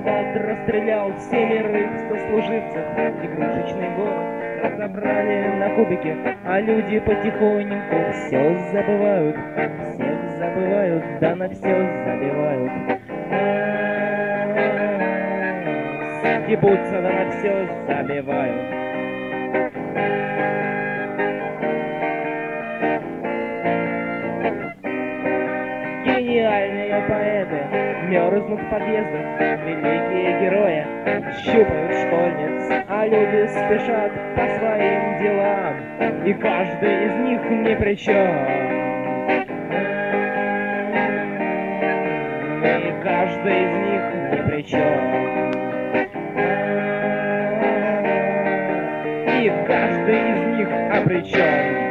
солдат расстрелял семерых сослуживцев. Игрушечный город разобрали на кубики, а люди потихоньку все забывают, всех забывают, да на все забивают. Стебутся, да на все забивают. Гениальные поэты мерзнут в подъездах, великие герои щупают школьниц, а люди спешат по своим делам, и каждый из них ни при чем. И каждый из них ни при чем. И каждый из них обречен.